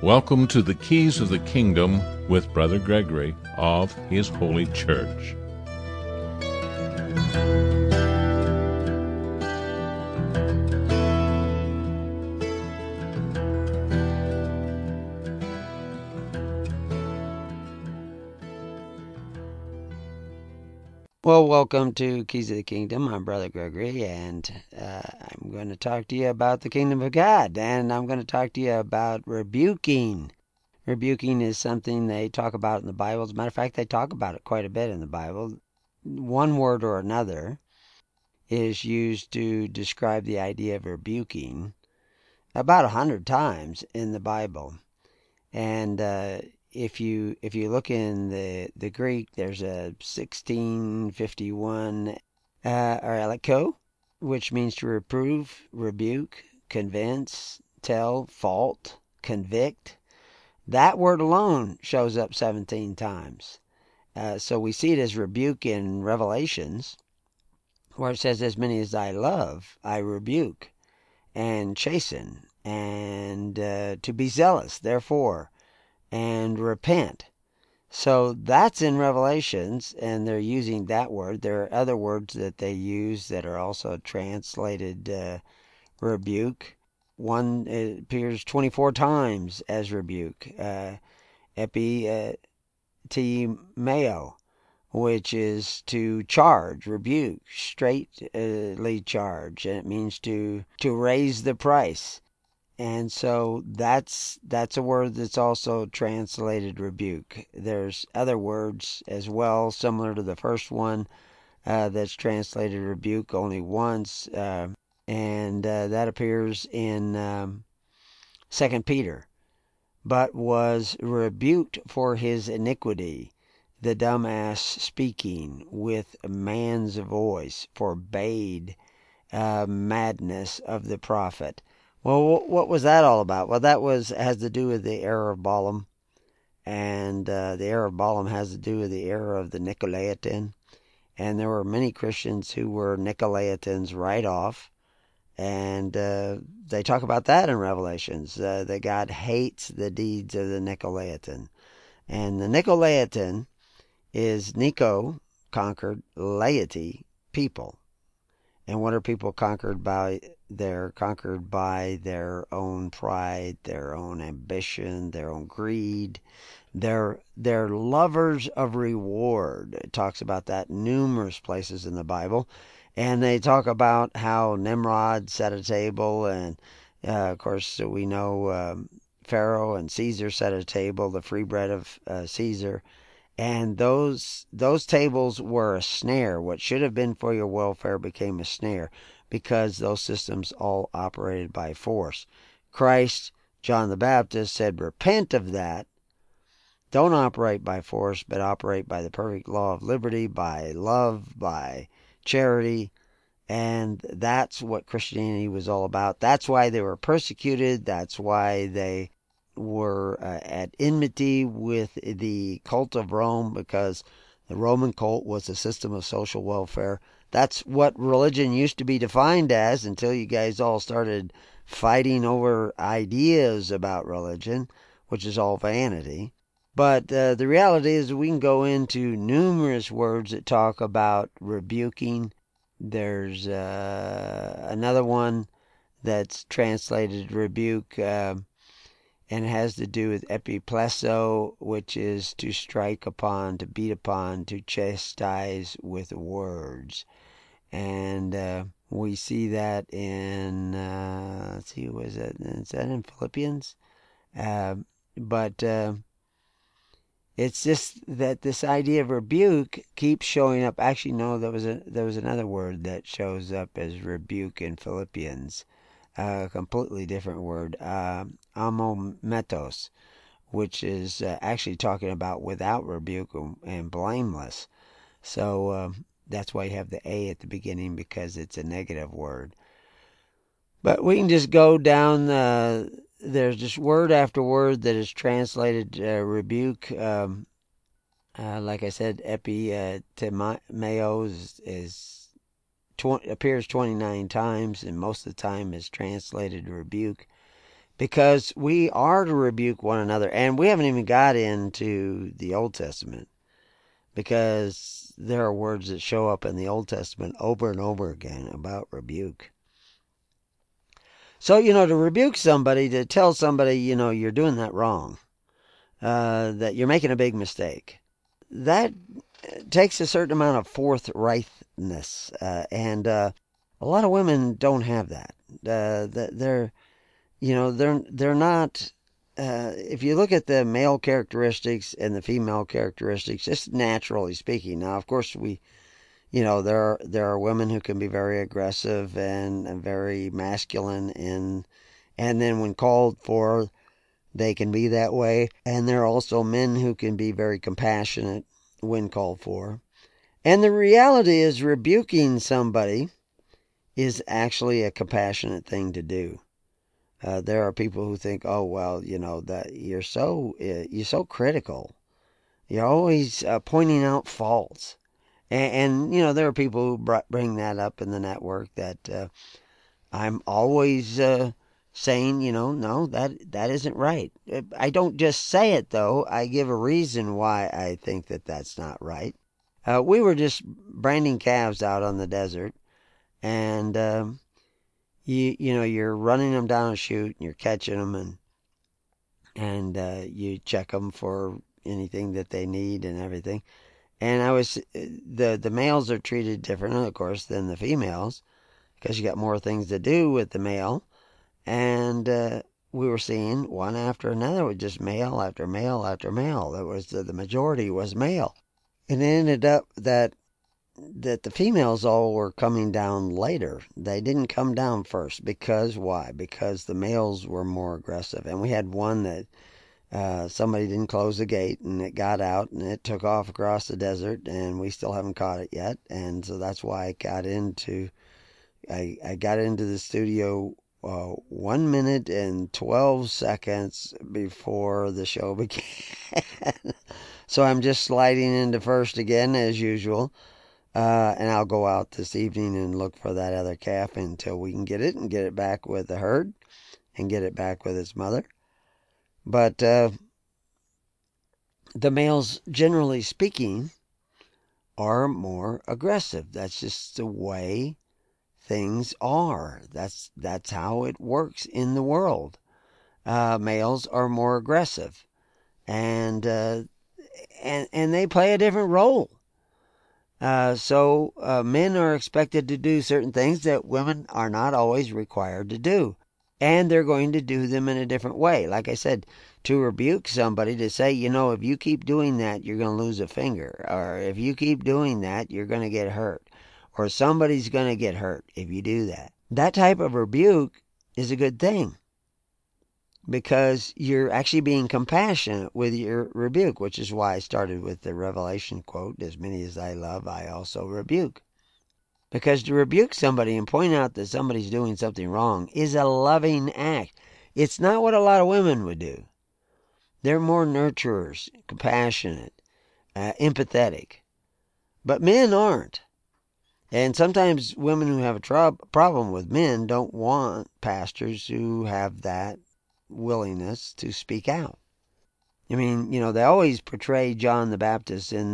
Welcome to the Keys of the Kingdom with Brother Gregory of His Holy Church. Well, welcome to Keys of the Kingdom. I'm Brother Gregory, and I'm going to talk to you about the Kingdom of God, and I'm going to talk to you about rebuking. Rebuking is something they talk about in the Bible. As a matter of fact, they talk about it quite a bit in the Bible. One word or another is used to describe the idea of rebuking about 100 times in the Bible. And if you look in the Greek, there's a 1651 areleko, which means to reprove, rebuke, convince, tell, fault, convict. That word alone shows up 17 times. So we see it as rebuke in Revelations, where it says, "As many as I love, I rebuke and chasten, and to be zealous, therefore, and repent." So that's in Revelations, and they're using that word. There are other words that they use that are also translated rebuke. One appears 24 times as rebuke, epitimeo, which is to charge, rebuke, straightly charge, and it means to raise the price. And so that's a word that's also translated rebuke. There's other words as well, similar to the first one, that's translated rebuke only once, and that appears in 2 Peter. "But was rebuked for his iniquity. The dumb ass speaking with man's voice forbade madness of the prophet." Well, what was that all about? Well, that has to do with the error of Balaam, and the error of Balaam has to do with the error of the Nicolaitan, and there were many Christians who were Nicolaitans right off, and they talk about that in Revelations, that God hates the deeds of the Nicolaitan, and the Nicolaitan is Nico, conquered, laity, people. And what are people conquered by? They're conquered by their own pride, their own ambition, their own greed. They're lovers of reward. It talks about that numerous places in the Bible. And they talk about how Nimrod set a table, and of course we know Pharaoh and Caesar set a table, the free bread of Caesar. And those tables were a snare. What should have been for your welfare became a snare, because those systems all operated by force. Christ, John the Baptist, said, repent of that. Don't operate by force, but operate by the perfect law of liberty, by love, by charity. And that's what Christianity was all about. That's why they were persecuted. That's why they were at enmity with the cult of Rome, because the Roman cult was a system of social welfare. That's what religion used to be defined as, until you guys all started fighting over ideas about religion, which is all vanity. But the reality is we can go into numerous words that talk about rebuking. There's another one that's translated rebuke, and it has to do with epipleso, which is to strike upon, to beat upon, to chastise with words. And we see that in, let's see, was that? Is that in Philippians? But it's just that this idea of rebuke keeps showing up. Actually, no, there was another word that shows up as rebuke in Philippians. A completely different word, amometos, which is actually talking about without rebuke and blameless. So that's why you have the A at the beginning, because it's a negative word. But we can just go down, there's just word after word that is translated rebuke. Like I said, epitimeo appears 29 times, and most of the time is translated rebuke. because we are to rebuke one another. And we haven't even got into the Old Testament, because there are words that show up in the Old Testament over and over again about rebuke. So, to rebuke somebody, to tell somebody, you're doing that wrong, that you're making a big mistake, that takes a certain amount of forthrightness, and a lot of women don't have that. They're not. If you look at the male characteristics and the female characteristics, just naturally speaking. Now, of course, there are women who can be very aggressive and very masculine, and then when called for, they can be that way. And there are also men who can be very compassionate when called for. And the reality is, rebuking somebody is actually a compassionate thing to do. There are people who think, oh, well, that you're so critical. You're always pointing out faults. And there are people who bring that up in the network, that I'm always saying, no, that isn't right. I don't just say it, though. I give a reason why I think that that's not right. We were just branding calves out on the desert, and you're running them down a chute, and you're catching them, and you check them for anything that they need and everything. And the males are treated differently, of course, than the females, because you got more things to do with the male. And we were seeing one after another with just male after male after male. That was the majority was male. And it ended up that the females all were coming down later. They didn't come down first. Because why? Because the males were more aggressive. And we had one that somebody didn't close the gate, and it got out, and it took off across the desert, and we still haven't caught it yet. And so that's why I got into the studio 1 minute and 12 seconds before the show began. So I'm just sliding into first again, as usual. And I'll go out this evening and look for that other calf until we can get it, and get it back with the herd, and get it back with its mother. But the males, generally speaking, are more aggressive. That's just the way things are. That's how it works in the world. Males are more aggressive, and they play a different role. So men are expected to do certain things that women are not always required to do. And they're going to do them in a different way. Like I said, to rebuke somebody, to say, if you keep doing that, you're going to lose a finger. Or if you keep doing that, you're going to get hurt. Or somebody's going to get hurt if you do that. That type of rebuke is a good thing, because you're actually being compassionate with your rebuke, which is why I started with the Revelation quote, as many as I love, I also rebuke. Because to rebuke somebody and point out that somebody's doing something wrong is a loving act. It's not what a lot of women would do. They're more nurturers, compassionate, empathetic. But men aren't. And sometimes women who have a problem with men don't want pastors who have that willingness to speak out. I mean, they always portray John the Baptist in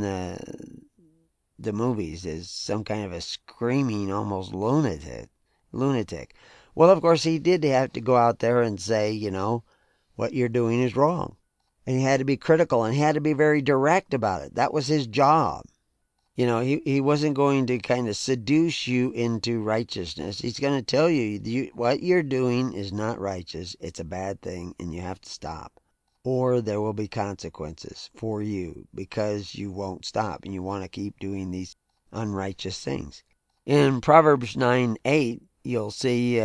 the movies as some kind of a screaming, almost lunatic. Well, of course, he did have to go out there and say, what you're doing is wrong. And he had to be critical, and he had to be very direct about it. That was his job. He wasn't going to kind of seduce you into righteousness. He's going to tell you, what you're doing is not righteous. It's a bad thing, and you have to stop. Or there will be consequences for you because you won't stop and you want to keep doing these unrighteous things. In Proverbs 9:8, you'll see,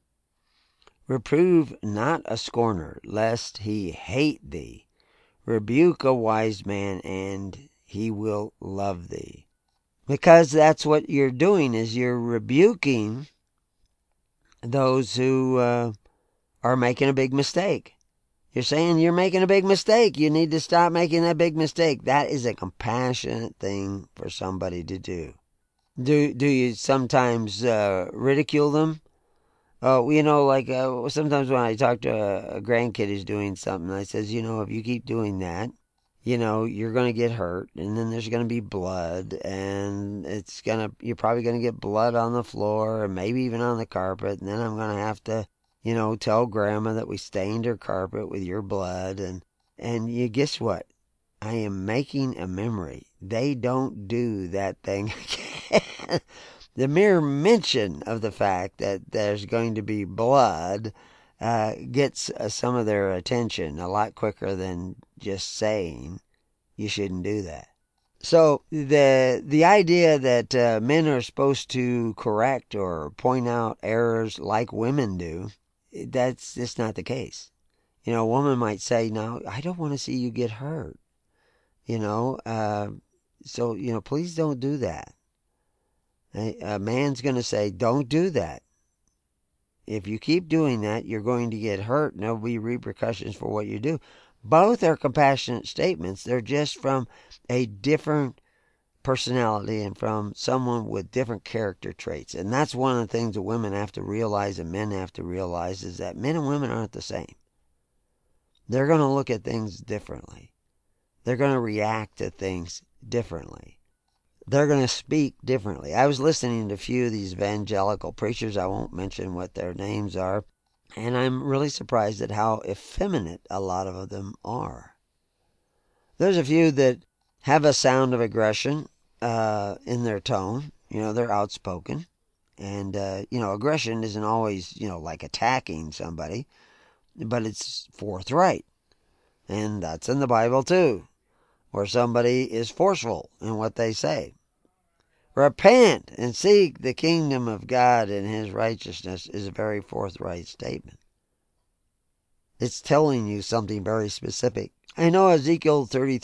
reprove not a scorner, lest he hate thee. Rebuke a wise man, and he will love thee. Because that's what you're doing, is you're rebuking those who are making a big mistake. You're saying you're making a big mistake. You need to stop making that big mistake. That is a compassionate thing for somebody to do. Do you sometimes ridicule them? Oh, like sometimes when I talk to a grandkid who's doing something, I says, if you keep doing that, you're going to get hurt, and then there's going to be blood, and you're probably going to get blood on the floor, and maybe even on the carpet, and then I'm going to have to, tell Grandma that we stained her carpet with your blood, and you guess what? I am making a memory. They don't do that thing again. The mere mention of the fact that there's going to be blood gets some of their attention a lot quicker than just saying you shouldn't do that. So the idea that men are supposed to correct or point out errors like women do, that's just not the case. A woman might say, "No, I don't want to see you get hurt." So please don't do that. A man's going to say, "Don't do that. If you keep doing that, you're going to get hurt, and there'll be repercussions for what you do." Both are compassionate statements. They're just from a different personality and from someone with different character traits. And that's one of the things that women have to realize and men have to realize, is that men and women aren't the same. They're going to look at things differently. They're going to react to things differently. They're going to speak differently. I was listening to a few of these evangelical preachers. I won't mention what their names are. And I'm really surprised at how effeminate a lot of them are. There's a few that have a sound of aggression in their tone. They're outspoken. And, aggression isn't always, like attacking somebody, but it's forthright. And that's in the Bible too, where somebody is forceful in what they say. Repent and seek the kingdom of God and His righteousness is a very forthright statement. It's telling you something very specific. I know Ezekiel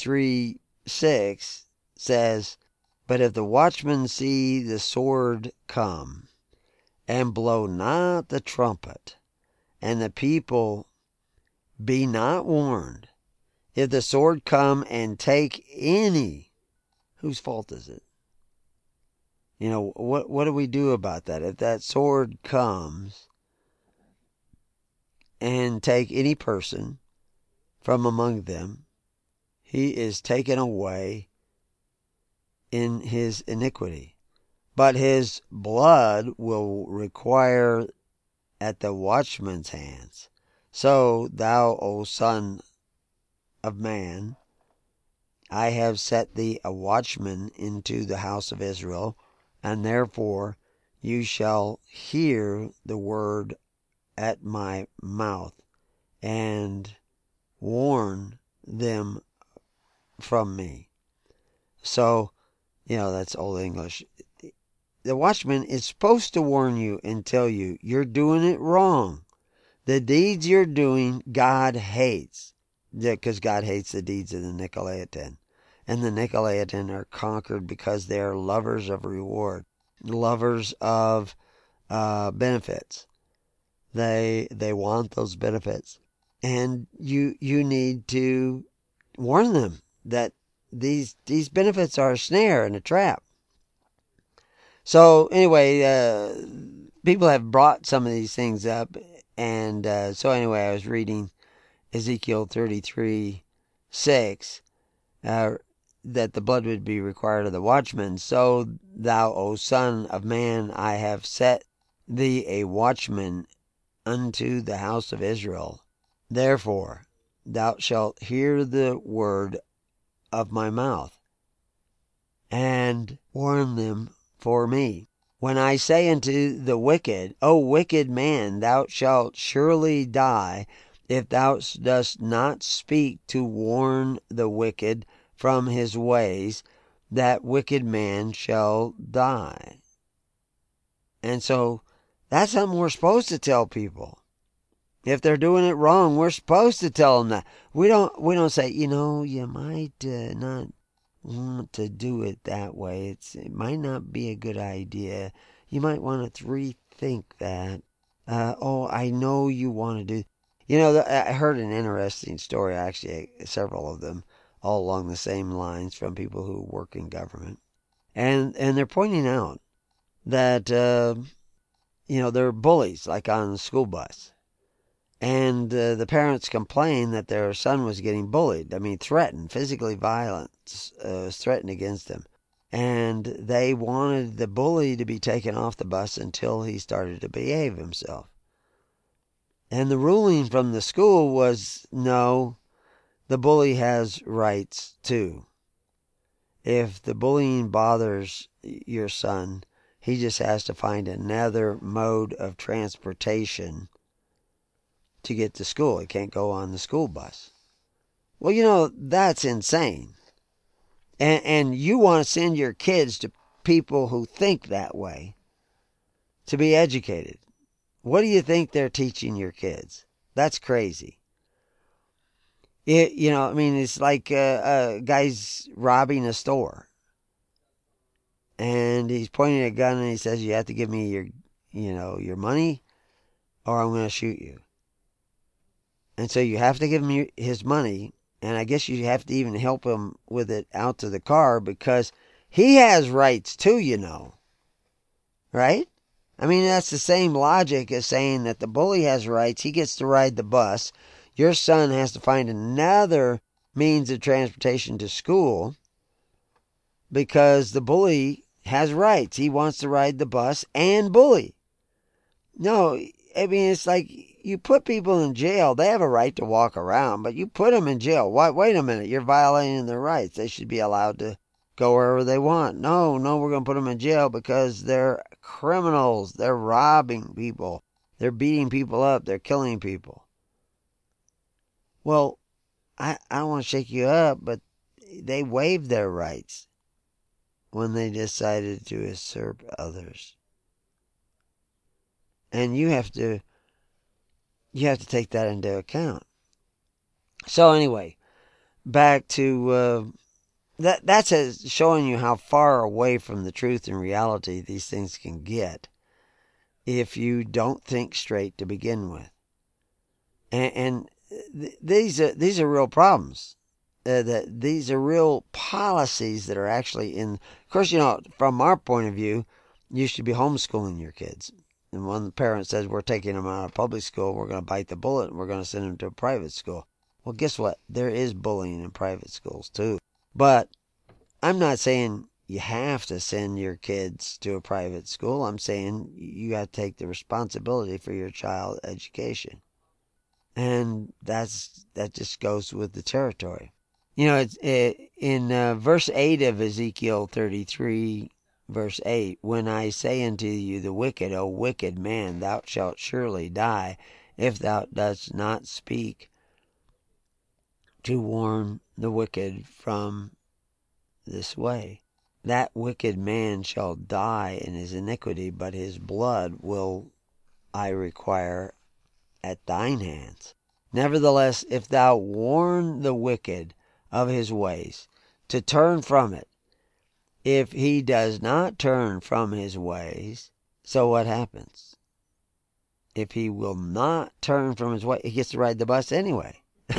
33:6 says, "But if the watchmen see the sword come, and blow not the trumpet, and the people be not warned, if the sword come and take any," whose fault is it? What do we do about that? If that sword comes and take any person from among them, he is taken away in his iniquity. But his blood will require at the watchman's hands. So thou, O son of man, I have set thee a watchman into the house of Israel, and therefore you shall hear the word at my mouth, and warn them from me. So, that's Old English. The watchman is supposed to warn you and tell you you're doing it wrong. The deeds you're doing, God hates. Because God hates the deeds of the Nicolaitan. And the Nicolaitan are conquered because they are lovers of reward, lovers of benefits. They want those benefits. And you need to warn them that these benefits are a snare and a trap. So anyway, people have brought some of these things up. And so anyway, I was reading Ezekiel 33:6, that the blood would be required of the watchman. So thou, O son of man, I have set thee a watchman unto the house of Israel. Therefore thou shalt hear the word of my mouth, and warn them for me. When I say unto the wicked, O wicked man, thou shalt surely die, if thou dost not speak to warn the wicked from his ways, that wicked man shall die. And so that's something we're supposed to tell people. If they're doing it wrong, we're supposed to tell them that. We don't say, you might not want to do it that way. It might not be a good idea. You might want to rethink that. I know you want to do. I heard an interesting story, actually, several of them, all along the same lines, from people who work in government. And they're pointing out that they're bullies, like on the school bus. And the parents complained that their son was getting bullied. I mean, threatened, physically violence was threatened against him. And they wanted the bully to be taken off the bus until he started to behave himself. And the ruling from the school was, no, the bully has rights too. If the bullying bothers your son, he just has to find another mode of transportation to get to school. He can't go on the school bus. Well, that's insane. And you want to send your kids to people who think that way to be educated. What do you think they're teaching your kids? That's crazy. It's like a guy's robbing a store. And he's pointing a gun and he says, you have to give me your money or I'm going to shoot you. And so you have to give him his money. And I guess you have to even help him with it out to the car because he has rights too, Right? I mean, that's the same logic as saying that the bully has rights. He gets to ride the bus. Your son has to find another means of transportation to school because the bully has rights. He wants to ride the bus and bully. No, I mean, it's like you put people in jail. They have a right to walk around, but you put them in jail. Wait a minute. You're violating their rights. They should be allowed to go wherever they want. No, we're going to put them in jail because they're criminals. They're robbing people. They're beating people up. They're killing people. Well, I don't want to shake you up, but they waived their rights when they decided to usurp others. And you have to take that into account. So anyway, back to that's showing you how far away from the truth and reality these things can get if you don't think straight to begin with. And these are real problems. These are real policies that are actually in. Of course, from our point of view, you should be homeschooling your kids. And when the parent says we're taking them out of public school, we're going to bite the bullet and we're going to send them to a private school. Well, guess what? There is bullying in private schools too. But I'm not saying you have to send your kids to a private school. I'm saying you got to take the responsibility for your child's education. And that just goes with the territory. It's in verse 8 of Ezekiel 33, verse 8, when I say unto you, the wicked, O wicked man, thou shalt surely die, if thou dost not speak to warn the wicked from this way. That wicked man shall die in his iniquity, but his blood will I require at thine hands. Nevertheless, if thou warn the wicked of his ways, to turn from it, if he does not turn from his ways, so what happens? If he will not turn from his way, he gets to ride the bus anyway.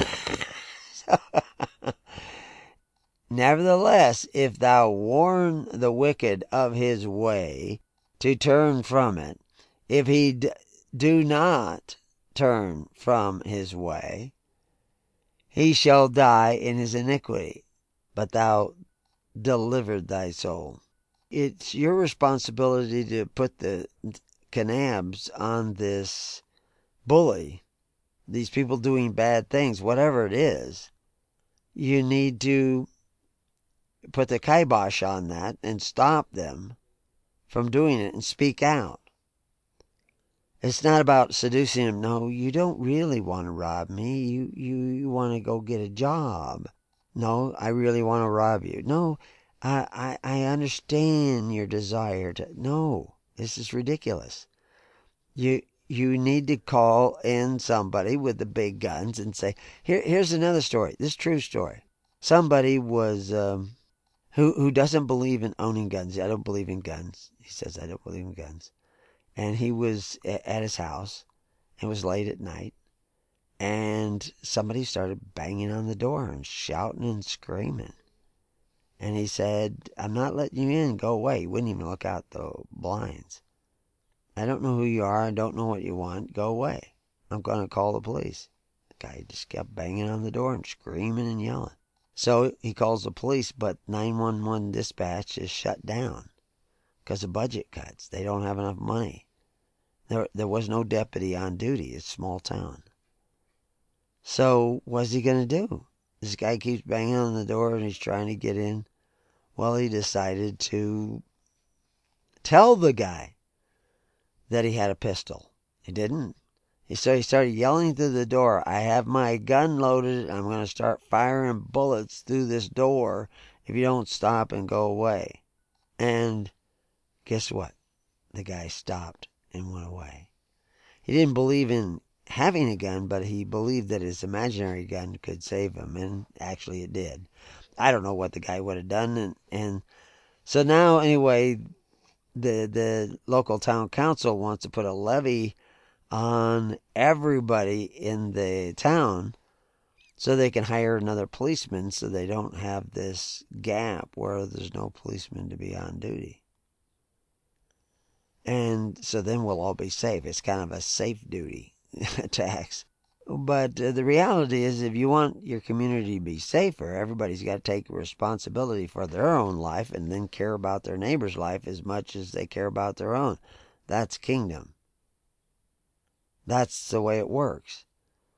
Nevertheless, if thou warn the wicked of his way, to turn from it, if he do not turn from his way, he shall die in his iniquity, but thou delivered thy soul. It's your responsibility to put the canabs on this bully, these people doing bad things, whatever it is. You need to put the kibosh on that and stop them from doing it and speak out. It's not about seducing them. No, you don't really want to rob me. You want to go get a job. No, I really want to rob you. No, I understand your desire to. No, this is ridiculous. You need to call in somebody with the big guns and say, here's another story. This is a true story. Somebody was who doesn't believe in owning guns. I don't believe in guns. He says, I don't believe in guns. And he was at his house. It was late at night. And somebody started banging on the door and shouting and screaming. And he said, I'm not letting you in. Go away. He wouldn't even look out the blinds. I don't know who you are. I don't know what you want. Go away. I'm going to call the police. The guy just kept banging on the door and screaming and yelling. So he calls the police, but 911 dispatch is shut down because of budget cuts. They don't have enough money. There was no deputy on duty. It's a small town. So what's he going to do? This guy keeps banging on the door and he's trying to get in. Well, he decided to tell the guy that he had a pistol. He didn't. So he started yelling through the door, I have my gun loaded. I'm going to start firing bullets through this door if you don't stop and go away. And guess what? The guy stopped and went away. He didn't believe in having a gun, but he believed that his imaginary gun could save him, and actually it did. I don't know what the guy would have done, and so now, anyway, the local town council wants to put a levy on everybody in the town so they can hire another policeman so they don't have this gap where there's no policeman to be on duty. And so then we'll all be safe. It's kind of a safe duty tax. But the reality is, if you want your community to be safer, everybody's got to take responsibility for their own life and then care about their neighbor's life as much as they care about their own. That's kingdom. That's the way it works.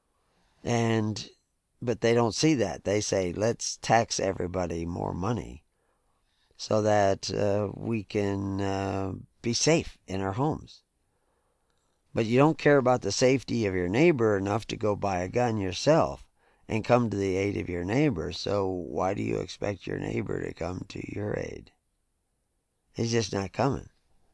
But they don't see that. They say, let's tax everybody more money so that we can be safe in our homes. But you don't care about the safety of your neighbor enough to go buy a gun yourself and come to the aid of your neighbor. So why do you expect your neighbor to come to your aid? He's just not coming.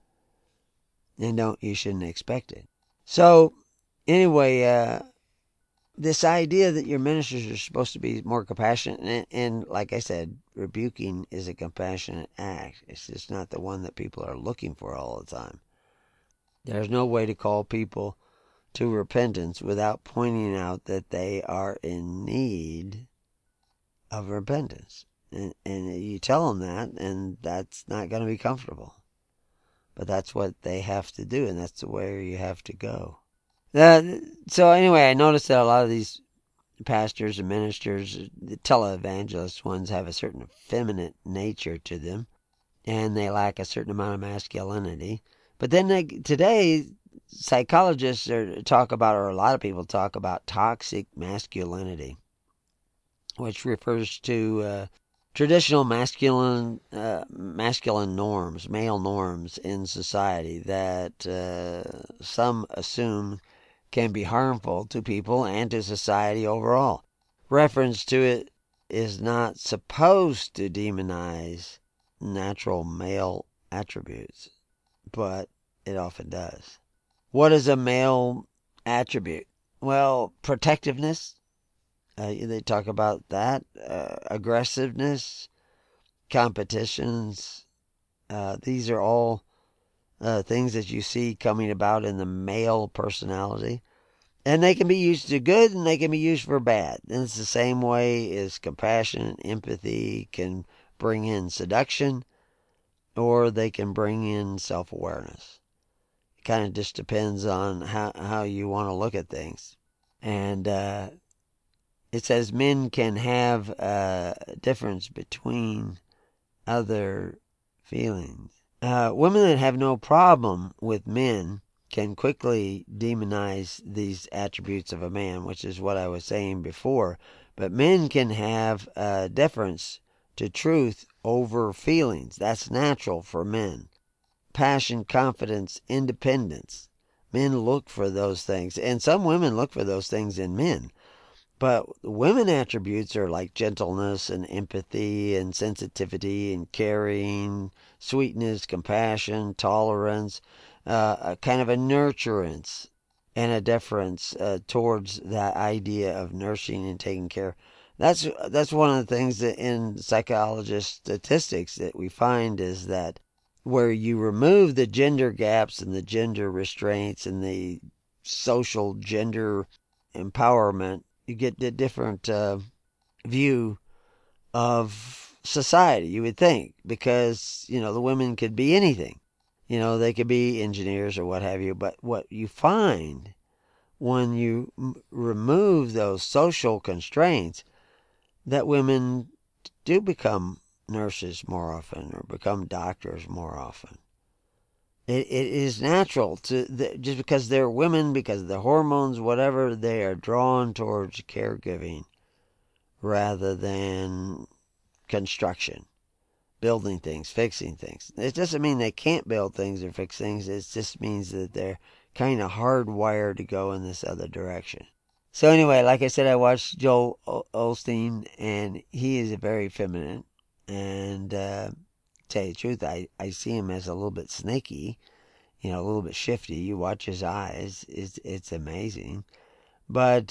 And you shouldn't expect it. So anyway, this idea that your ministers are supposed to be more compassionate, and like I said, rebuking is a compassionate act. It's just not the one that people are looking for all the time. There's no way to call people to repentance without pointing out that they are in need of repentance. And you tell them that, and that's not going to be comfortable. But that's what they have to do, and that's where you have to go. So anyway, I noticed that a lot of these pastors and ministers, the televangelist ones, have a certain effeminate nature to them, and they lack a certain amount of masculinity. But then today, psychologists talk about, or a lot of people talk about, toxic masculinity, which refers to traditional masculine norms, male norms in society that some assume can be harmful to people and to society overall. Reference to it is not supposed to demonize natural male attributes, but it often does. What is a male attribute? Well, protectiveness. They talk about that. Aggressiveness, competitions. These are all things that you see coming about in the male personality. And they can be used to good and they can be used for bad. And it's the same way as compassion and empathy can bring in seduction, or they can bring in self-awareness. It kind of just depends on how you want to look at things. And it says men can have a difference between other feelings. Women that have no problem with men can quickly demonize these attributes of a man, which is what I was saying before. But men can have a deference to truth over feelings. That's natural for men. Passion, confidence, independence. Men look for those things. And some women look for those things in men. But women attributes are like gentleness and empathy and sensitivity and caring, sweetness, compassion, tolerance, a kind of a nurturance and a deference towards that idea of nursing and taking care. That's one of the things that in psychologist statistics that we find is that where you remove the gender gaps and the gender restraints and the social gender empowerment, you get a different view of society, you would think, because, the women could be anything. They could be engineers or what have you. But what you find when you remove those social constraints, that women do become nurses more often or become doctors more often. It is natural just because they're women, because of the hormones, whatever, they are drawn towards caregiving rather than construction, building things, fixing things. It doesn't mean they can't build things or fix things. It just means that they're kind of hardwired to go in this other direction. So anyway, like I said, I watched Joel Osteen, and he is very feminine. And tell you the truth, I see him as a little bit snaky, a little bit shifty. You watch his eyes, it's amazing. But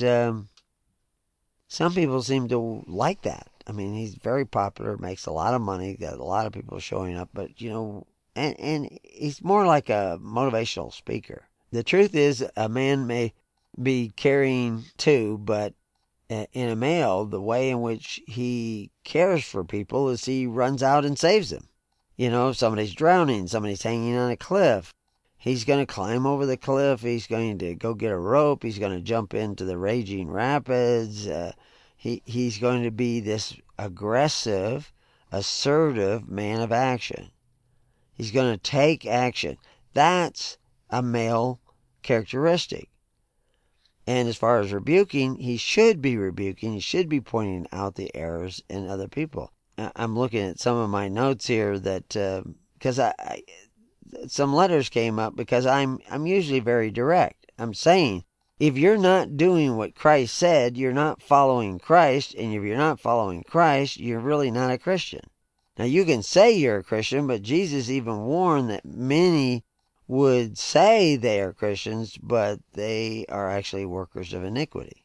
some people seem to like that. I mean, he's very popular, makes a lot of money, got a lot of people showing up. But, and he's more like a motivational speaker. The truth is, a man may be carrying too, but in a male, the way in which he cares for people is he runs out and saves them. If somebody's drowning, somebody's hanging on a cliff, he's going to climb over the cliff, he's going to go get a rope, he's going to jump into the raging rapids. He's going to be this aggressive, assertive man of action. He's going to take action. That's a male characteristic. And as far as rebuking, he should be rebuking. He should be pointing out the errors in other people. I'm looking at some of my notes here that because some letters came up because I'm usually very direct. I'm saying, if you're not doing what Christ said, you're not following Christ, and if you're not following Christ, you're really not a Christian. Now, you can say you're a Christian, but Jesus even warned that many would say they are Christians, but they are actually workers of iniquity.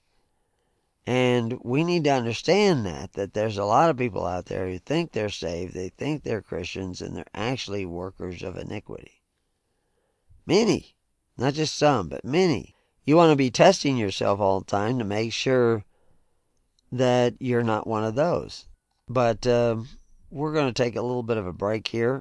And we need to understand that there's a lot of people out there who think they're saved, they think they're Christians, and they're actually workers of iniquity. Many, not just some, but many. You want to be testing yourself all the time to make sure that you're not one of those. But we're going to take a little bit of a break here,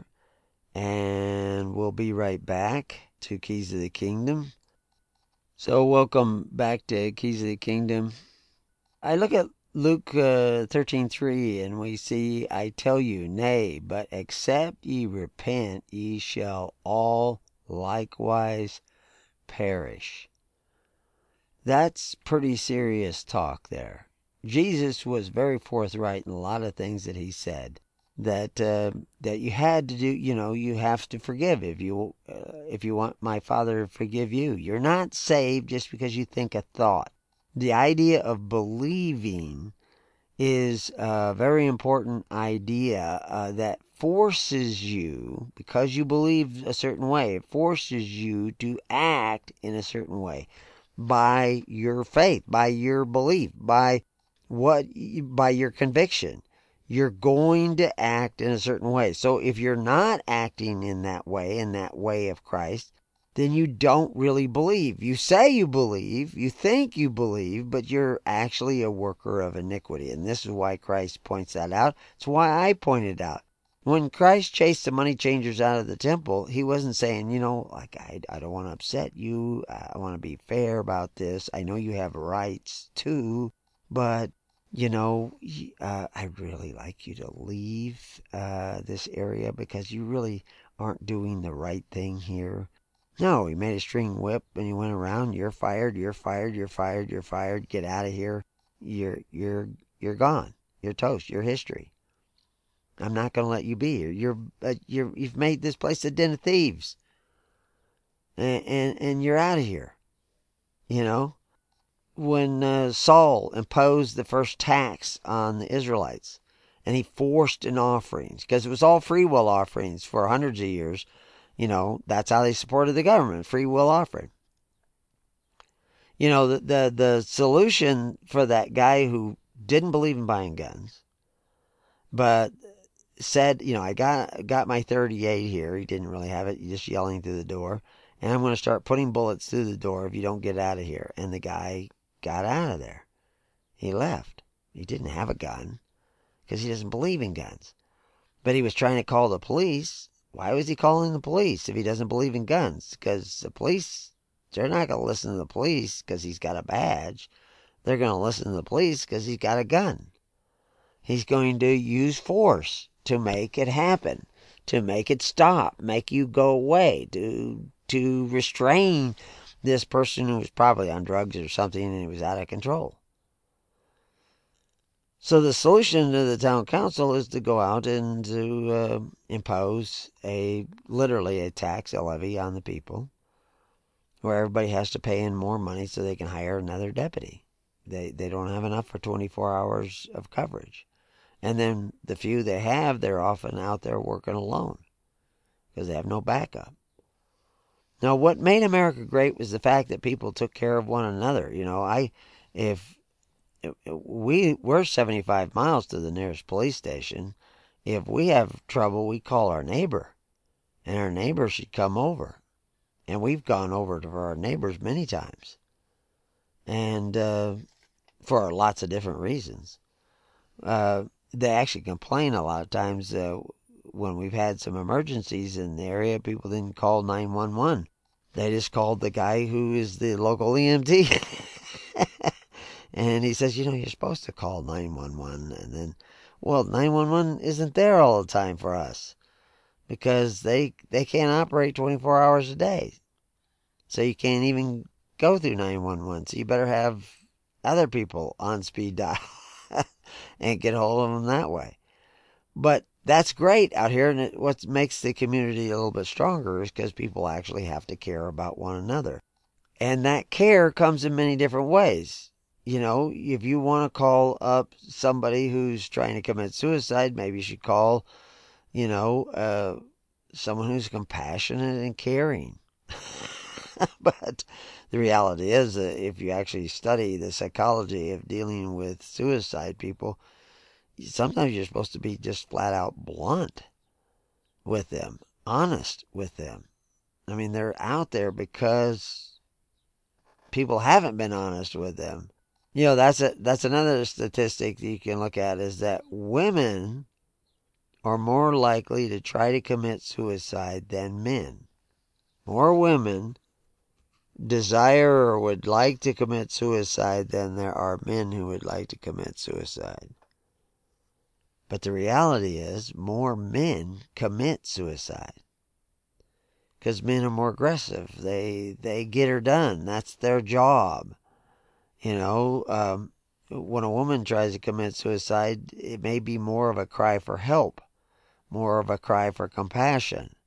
and we'll be right back to Keys of the Kingdom. So welcome back to Keys of the Kingdom. I look at Luke 13:3, and we see, I tell you, nay, but except ye repent, ye shall all likewise perish. That's pretty serious talk there. Jesus was very forthright in a lot of things that he said. That you had to do, you have to forgive if you want my Father to forgive you. You're not saved just because you think a thought. The idea of believing is a very important idea that forces you, because you believe a certain way, it forces you to act in a certain way by your faith, by your belief, by your conviction. You're going to act in a certain way. So if you're not acting in that way of Christ, then you don't really believe. You say you believe, you think you believe, but you're actually a worker of iniquity. And this is why Christ points that out. It's why I pointed out. When Christ chased the money changers out of the temple, he wasn't saying, I don't want to upset you. I want to be fair about this. I know you have rights too, but I'd really like you to leave this area because you really aren't doing the right thing here. No, he made a string whip and he went around. You're fired. You're fired. You're fired. You're fired. Get out of here. You're gone. You're toast. You're history. I'm not going to let you be here. You've made this place a den of thieves, and you're out of here. When Saul imposed the first tax on the Israelites, and he forced in offerings because it was all free will offerings for hundreds of years. That's how they supported the government, free will offering. The solution for that guy who didn't believe in buying guns, but said, I got my 38 here. He didn't really have it. He's just yelling through the door. And I'm going to start putting bullets through the door if you don't get out of here. And the guy got out of there. He left. He didn't have a gun because he doesn't believe in guns. But he was trying to call the police Why was he calling the police if he doesn't believe in guns? Because the police, they're not going to listen to the police because he's got a badge. They're going to listen to the police because he's got a gun. He's going to use force to make it happen, to make it stop, make you go away, to restrain this person who was probably on drugs or something and he was out of control. So the solution to the town council is to go out and to impose literally a tax, a levy on the people, where everybody has to pay in more money so they can hire another deputy. They don't have enough for 24 hours of coverage. And then the few they have, they're often out there working alone because they have no backup. Now, what made America great was the fact that people took care of one another. We're 75 miles to the nearest police station. If we have trouble, we call our neighbor, and our neighbor should come over. And we've gone over to our neighbors many times, and for lots of different reasons. They actually complain a lot of times when we've had some emergencies in the area. People didn't call 911. They just called the guy who is the local EMT. And he says, you're supposed to call 911. And then, 911 isn't there all the time for us because they can't operate 24 hours a day. So you can't even go through 911. So you better have other people on speed dial and get hold of them that way. But that's great out here, and what makes the community a little bit stronger is because people actually have to care about one another. And that care comes in many different ways. If you want to call up somebody who's trying to commit suicide, maybe you should call, someone who's compassionate and caring. But the reality is that if you actually study the psychology of dealing with suicide people, sometimes you're supposed to be just flat out blunt with them, honest with them. I mean, they're out there because people haven't been honest with them. That's another statistic that you can look at, is that women are more likely to try to commit suicide than men. More women desire or would like to commit suicide than there are men who would like to commit suicide. But the reality is more men commit suicide because men are more aggressive. They get her done. That's their job. When a woman tries to commit suicide, it may be more of a cry for help, more of a cry for compassion.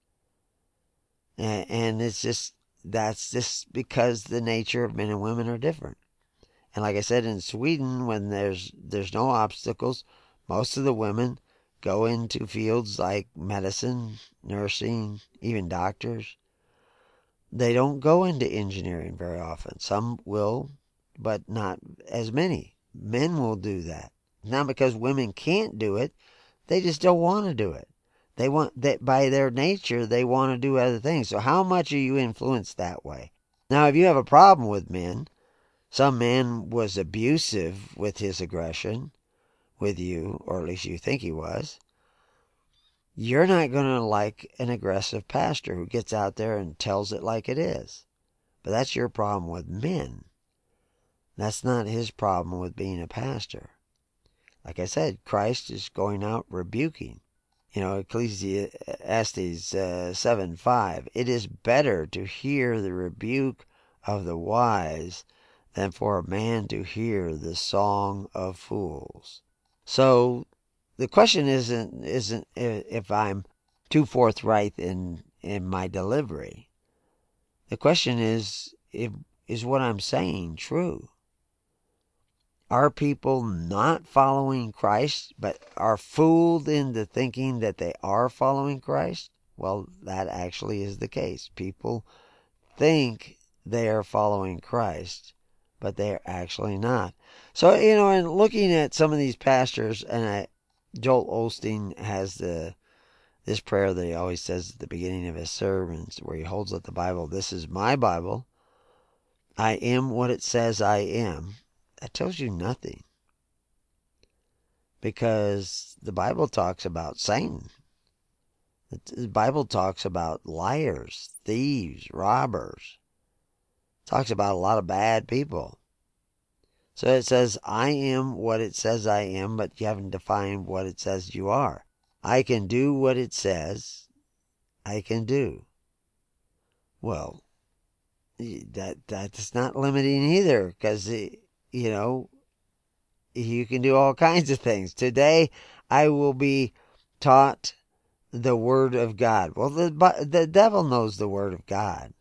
And that's just because the nature of men and women are different. And like I said, in Sweden, when there's no obstacles, most of the women go into fields like medicine, nursing, even doctors. They don't go into engineering very often. Some will, but not as many. Men will do that. Not because women can't do it, they just don't want to do it. They want that by their nature, they want to do other things. So how much are you influenced that way? Now, if you have a problem with men, some man was abusive with his aggression with you, or at least you think he was, you're not going to like an aggressive pastor who gets out there and tells it like it is. But that's your problem with men. That's not his problem with being a pastor. Like I said, Christ is going out rebuking. Ecclesiastes 7:5, it is better to hear the rebuke of the wise than for a man to hear the song of fools. So the question isn't if I'm too forthright in my delivery. The question is what I'm saying true? Are people not following Christ, but are fooled into thinking that they are following Christ? Well, that actually is the case. People think they are following Christ, but they are actually not. So, in looking at some of these pastors, and Joel Osteen has this prayer that he always says at the beginning of his sermons, where he holds up the Bible. This is my Bible. I am what it says I am. That tells you nothing. Because the Bible talks about Satan. The Bible talks about liars, thieves, robbers. It talks about a lot of bad people. So it says, I am what it says I am, but you haven't defined what it says you are. I can do what it says I can do. Well, that's not limiting either, because, you can do all kinds of things. Today, I will be taught the Word of God. Well, the devil knows the Word of God.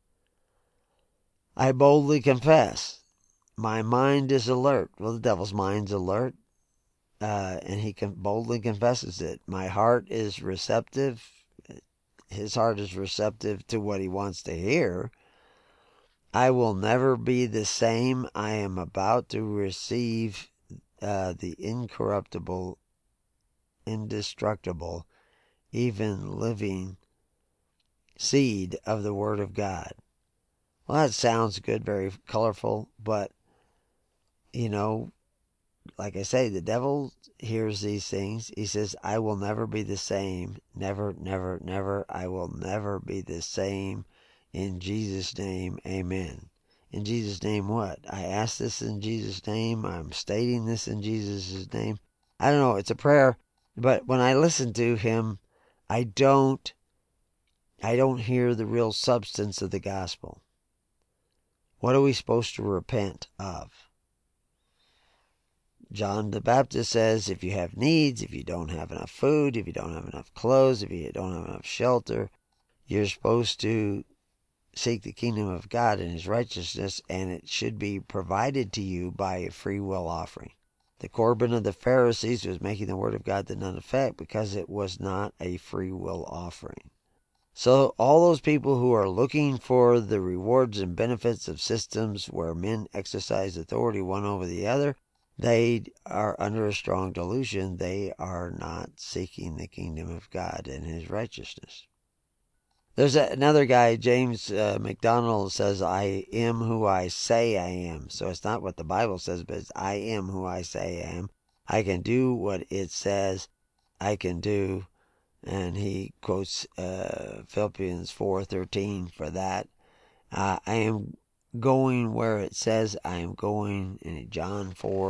I boldly confess. My mind is alert. Well, the devil's mind's alert, and he boldly confesses it. My heart is receptive. His heart is receptive to what he wants to hear. I will never be the same. I am about to receive the incorruptible, indestructible, even living seed of the Word of God. Well, that sounds good, very colorful, but, like I say, the devil hears these things. He says, I will never be the same. Never, never, never. I will never be the same. In Jesus' name, amen. In Jesus' name what? I ask this in Jesus' name. I'm stating this in Jesus' name. I don't know. It's a prayer. But when I listen to him, I don't hear the real substance of the gospel. What are we supposed to repent of? John the Baptist says, if you have needs, if you don't have enough food, if you don't have enough clothes, if you don't have enough shelter, you're supposed to seek the kingdom of God and his righteousness, and it should be provided to you by a free will offering. The Corban of the Pharisees was making the word of God to none effect because it was not a free will offering. So all those people who are looking for the rewards and benefits of systems where men exercise authority one over the other, they are under a strong delusion. They are not seeking the kingdom of God and his righteousness. There's another guy, James McDonald, says, I am who I say I am. So it's not what the Bible says, but it's I am who I say I am. I can do what it says I can do. And he quotes Philippians 4:13 for that. I am going where it says I am going in John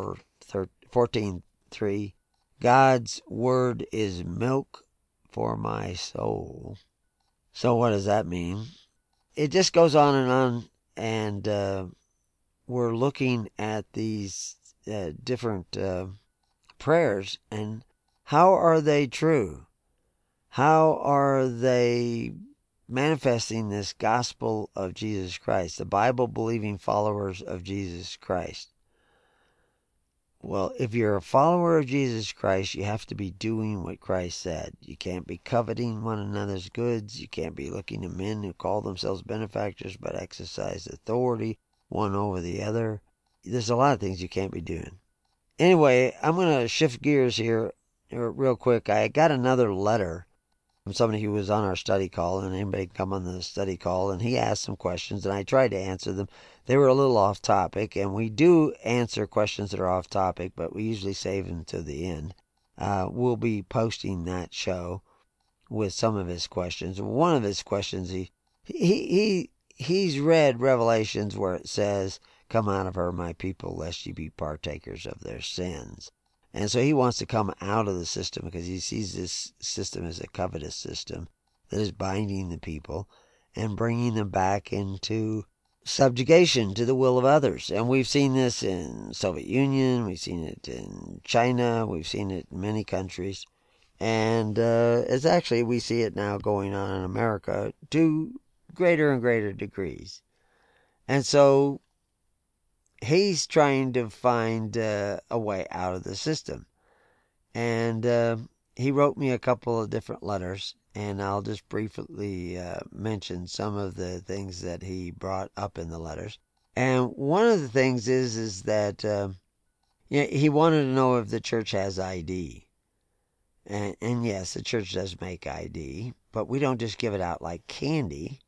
14:3. God's word is milk for my soul. So what does that mean? It just goes on, and we're looking at these different prayers, and how are they true? How are they manifesting this gospel of Jesus Christ, the Bible-believing followers of Jesus Christ? Well, if you're a follower of Jesus Christ, you have to be doing what Christ said. You can't be coveting one another's goods. You can't be looking to men who call themselves benefactors but exercise authority one over the other. There's a lot of things you can't be doing. Anyway, I'm going to shift gears here real quick. I got another letter from somebody who was on our study call, and anybody can come on the study call, and he asked some questions, and I tried to answer them. They were a little off topic, and we do answer questions that are off topic, but we usually save them to the end. We'll be posting that show with some of his questions. One of his questions, he's read Revelations where it says, come out of her, my people, lest ye be partakers of their sins. And so he wants to come out of the system because he sees this system as a covetous system that is binding the people and bringing them back into subjugation to the will of others. And we've seen this in Soviet Union, we've seen it in China, we've seen it in many countries. And it's actually, we see it now going on in America to greater and greater degrees. And so he's trying to find a way out of the system. And he wrote me a couple of different letters, and I'll just briefly mention some of the things that he brought up in the letters. And one of the things is that he wanted to know if the church has ID. And yes, the church does make ID, but we don't just give it out like candy.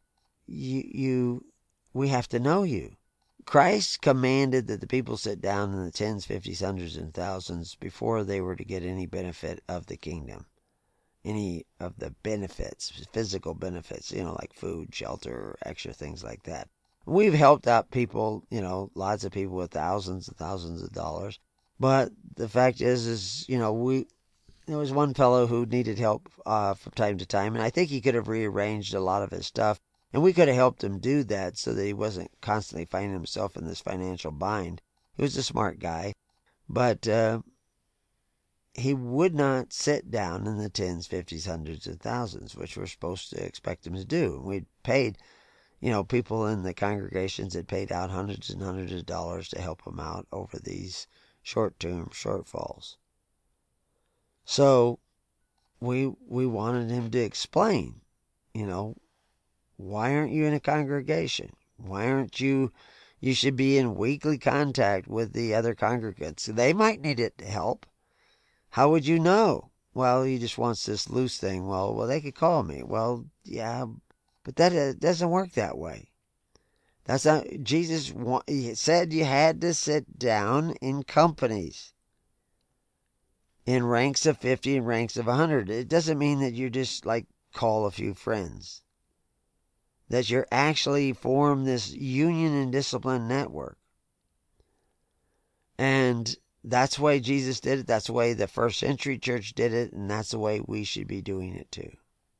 We have to know you. Christ commanded that the people sit down in the tens, fifties, hundreds, and thousands before they were to get any benefit of the kingdom. any of the benefits, physical benefits, like food, shelter, extra things like that. We've helped out people, lots of people with thousands and thousands of dollars. But the fact is, there was one fellow who needed help from time to time, and I think he could have rearranged a lot of his stuff, and we could have helped him do that so that he wasn't constantly finding himself in this financial bind. He was a smart guy, but he would not sit down in the tens, fifties, hundreds, and thousands, which we're supposed to expect him to do. We'd paid, people in the congregations had paid out hundreds and hundreds of dollars to help him out over these short-term shortfalls. So we wanted him to explain, why aren't you in a congregation? Why aren't you? You should be in weekly contact with the other congregants. They might need it to help. How would you know? Well, he just wants this loose thing. Well, they could call me. Well, yeah, but that doesn't work that way. That's not Jesus. He said you had to sit down in companies, in ranks of 50 and ranks of 100. It doesn't mean that you just call a few friends. That you're actually form this union and discipline network. And that's the way Jesus did it. That's the way the first century church did it. And that's the way we should be doing it too.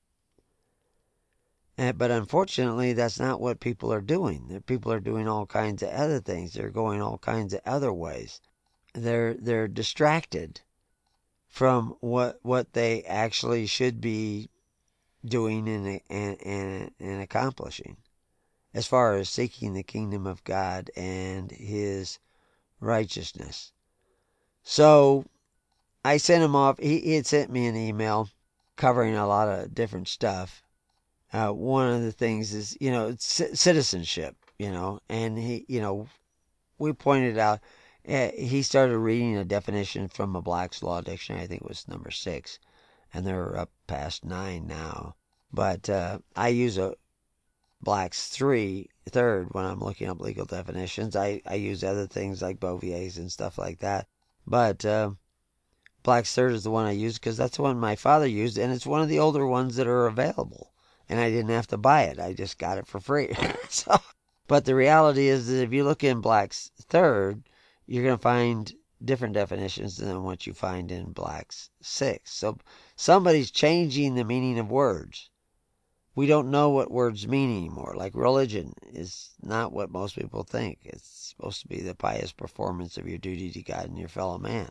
But unfortunately, that's not what people are doing. People are doing all kinds of other things. They're going all kinds of other ways. They're distracted from what they actually should be doing and accomplishing as far as seeking the kingdom of God and His righteousness. So I sent him off. He had sent me an email covering a lot of different stuff. One of the things is, citizenship, and we pointed out, he started reading a definition from a Black's Law Dictionary. I think it was number 6, and they're up past 9 now. But I use a Black's third when I'm looking up legal definitions. I use other things like Bovier's and stuff like that. But Black's third is the one I use because that's the one my father used, and it's one of the older ones that are available. And I didn't have to buy it. I just got it for free. But the reality is that if you look in Black's third, you're going to find different definitions than what you find in Black's 6. So somebody's changing the meaning of words. We don't know what words mean anymore. Like religion is not what most people think. It's supposed to be the pious performance of your duty to God and your fellow man.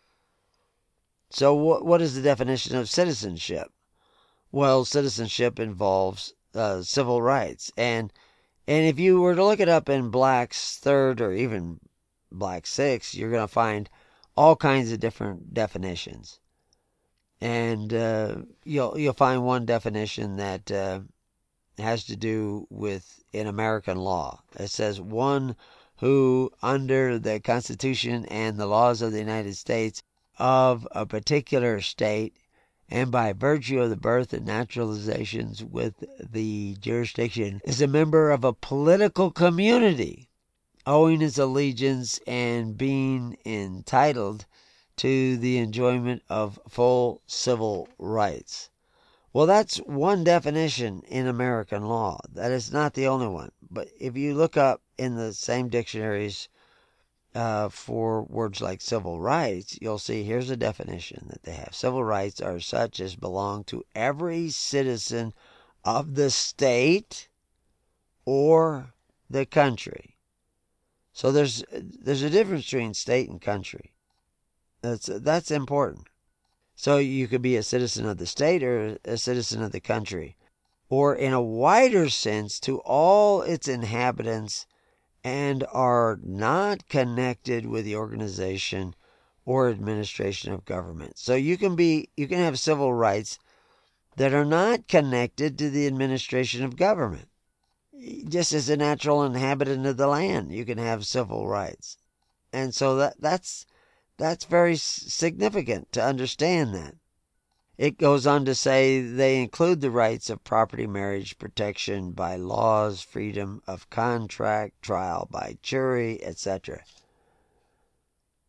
So what is the definition of citizenship? Well, citizenship involves civil rights. And if you were to look it up in Black's third or even Black's 6, you're going to find all kinds of different definitions. And you'll find one definition that has to do with in American law. It says one who, under the Constitution and the laws of the United States of a particular state, and by virtue of the birth and naturalizations with the jurisdiction, is a member of a political community, owing his allegiance and being entitled to the enjoyment of full civil rights. Well, that's one definition in American law. That is not the only one. But if you look up in the same dictionaries for words like civil rights, you'll see here's a definition that they have. Civil rights are such as belong to every citizen of the state or the country. So there's a difference between state and country. That's important. So you could be a citizen of the state or a citizen of the country. Or in a wider sense, to all its inhabitants and are not connected with the organization or administration of government. So you can have civil rights that are not connected to the administration of government. Just as a natural inhabitant of the land, you can have civil rights. And so that's very significant to understand that. It goes on to say they include the rights of property, marriage, protection by laws, freedom of contract, trial by jury, etc.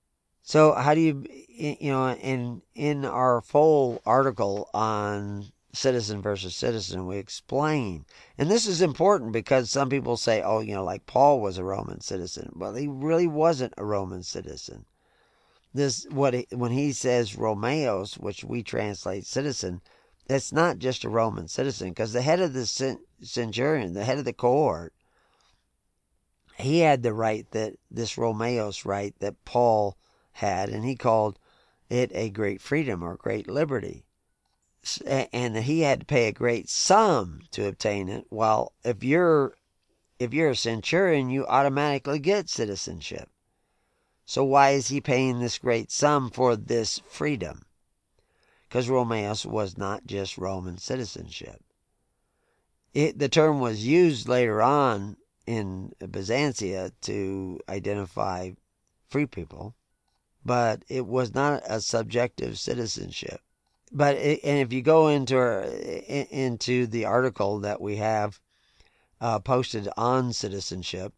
So how do you, in our full article on citizen versus citizen, we explain, and this is important because some people say, oh, like Paul was a Roman citizen. Well, he really wasn't a Roman citizen. When he says Romeos, which we translate citizen, that's not just a Roman citizen, because the head of the centurion, the head of the cohort, he had the right that this Romeos right that Paul had, and he called it a great freedom or great liberty. And he had to pay a great sum to obtain it. While if you're a centurion, you automatically get citizenship. So why is he paying this great sum for this freedom? Because Romeos was not just Roman citizenship. The term was used later on in Byzantia to identify free people, but it was not a subjective citizenship. And if you go into the article that we have posted on citizenship,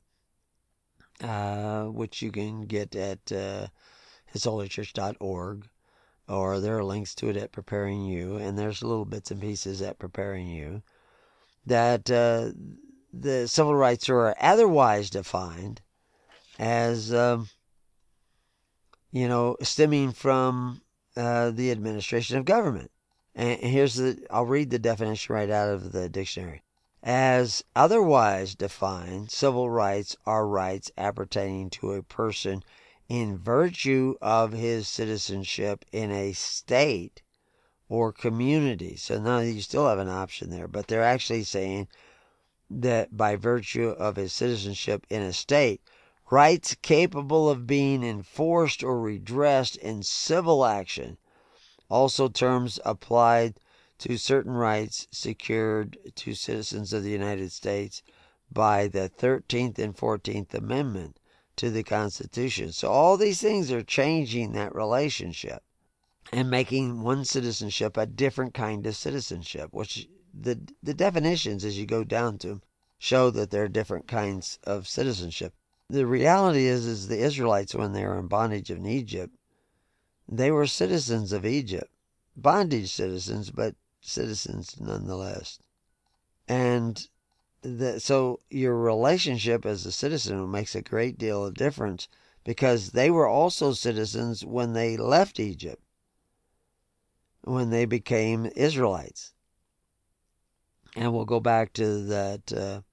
which you can get at hisholychurch.org, or there are links to it at Preparing You, and there's little bits and pieces at Preparing You, that the civil rights are otherwise defined as, stemming from the administration of government. And I'll read the definition right out of the dictionary. As otherwise defined, civil rights are rights appertaining to a person in virtue of his citizenship in a state or community. So now you still have an option there, but they're actually saying that by virtue of his citizenship in a state, rights capable of being enforced or redressed in civil action. Also terms applied to certain rights secured to citizens of the United States by the 13th and 14th Amendment to the Constitution. So all these things are changing that relationship and making one citizenship a different kind of citizenship, which the definitions as you go down to them show that there are different kinds of citizenship. The reality is the Israelites, when they were in bondage in Egypt, they were citizens of Egypt. Bondage citizens, but citizens nonetheless. And so your relationship as a citizen makes a great deal of difference, because they were also citizens when they left Egypt, when they became Israelites. And we'll go back to that, to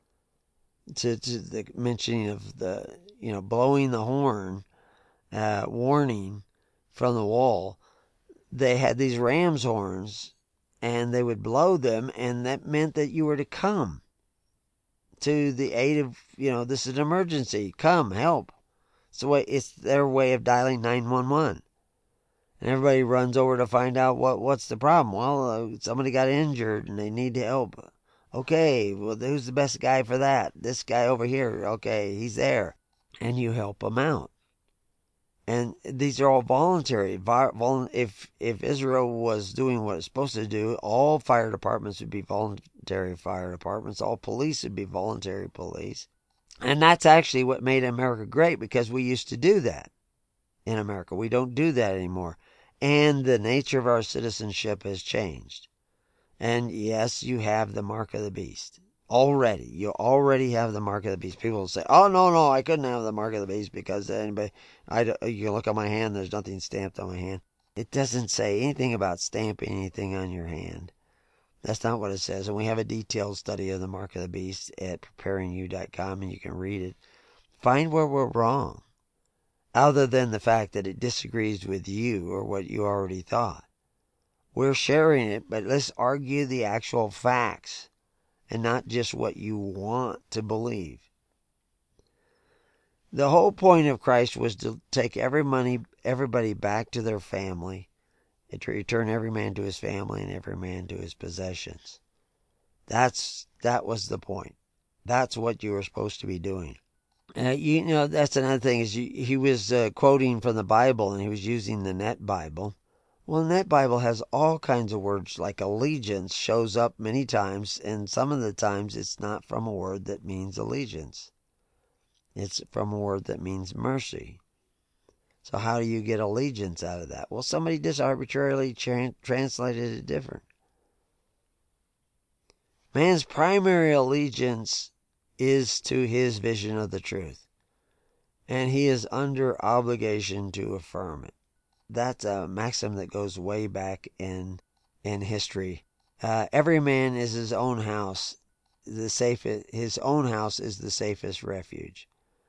the mentioning of the, blowing the horn, warning from the wall. They had these ram's horns, and they would blow them, and that meant that you were to come to the aid of, this is an emergency. Come, help. It's their way of dialing 911. And everybody runs over to find out what's the problem. Well, somebody got injured and they need help. Okay, well, who's the best guy for that? This guy over here. Okay, he's there. And you help them out. And these are all voluntary. If Israel was doing what it's supposed to do, all fire departments would be voluntary fire departments. All police would be voluntary police. And that's actually what made America great, because we used to do that in America. We don't do that anymore. And the nature of our citizenship has changed. And yes, you have the mark of the beast. Already. You already have the mark of the beast. People will say, oh, no, I couldn't have the mark of the beast because you can look at my hand, there's nothing stamped on my hand. It doesn't say anything about stamping anything on your hand. That's not what it says. And we have a detailed study of the mark of the beast at preparingyou.com, and you can read it. Find where we're wrong, other than the fact that it disagrees with you or what you already thought. We're sharing it, but let's argue the actual facts and not just what you want to believe. The whole point of Christ was to take everybody back to their family, and to return every man to his family and every man to his possessions. That was the point. That's what you were supposed to be doing. That's another thing, is he was quoting from the Bible, and he was using the Net Bible. Well, the Net Bible has all kinds of words, like allegiance shows up many times, and some of the times it's not from a word that means allegiance. It's from a word that means mercy. So how do you get allegiance out of that? Well, somebody just arbitrarily translated it different. Man's primary allegiance is to his vision of the truth, and he is under obligation to affirm it. That's a maxim that goes way back in history. Every man is his own house. His own house is the safest refuge.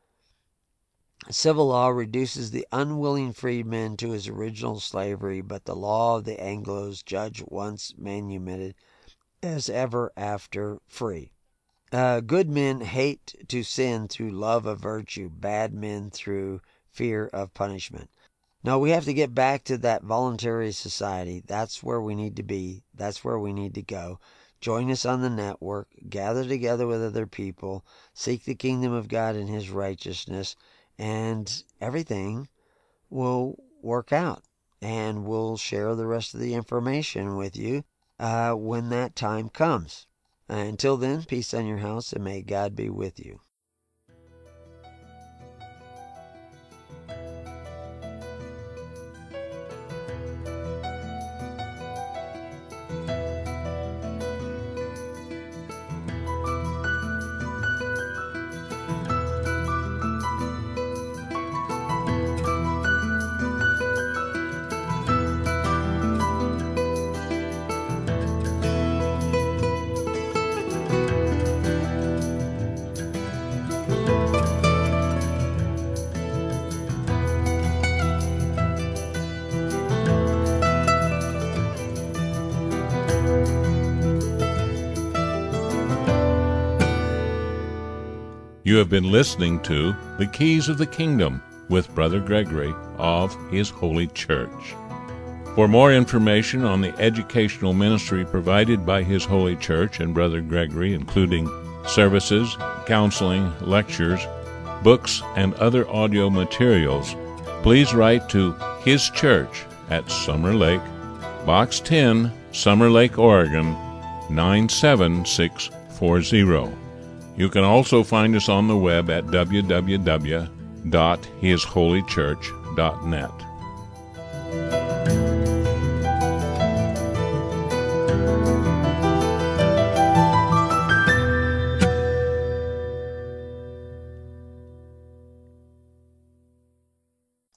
Civil law reduces the unwilling freedman to his original slavery, but the law of the Anglos judge once manumitted as ever after free. Good men hate to sin through love of virtue, bad men through fear of punishment. No, we have to get back to that voluntary society. That's where we need to be. That's where we need to go. Join us on the network. Gather together with other people. Seek the kingdom of God and His righteousness. And everything will work out. And we'll share the rest of the information with you when that time comes. Until then, peace on your house, and may God be with you. You have been listening to The Keys of the Kingdom with Brother Gregory of His Holy Church. For more information on the educational ministry provided by His Holy Church and Brother Gregory, including services, counseling, lectures, books, and other audio materials, please write to His Church at Summer Lake, Box 10, Summer Lake, Oregon, 97640. You can also find us on the web at www.hisholychurch.net.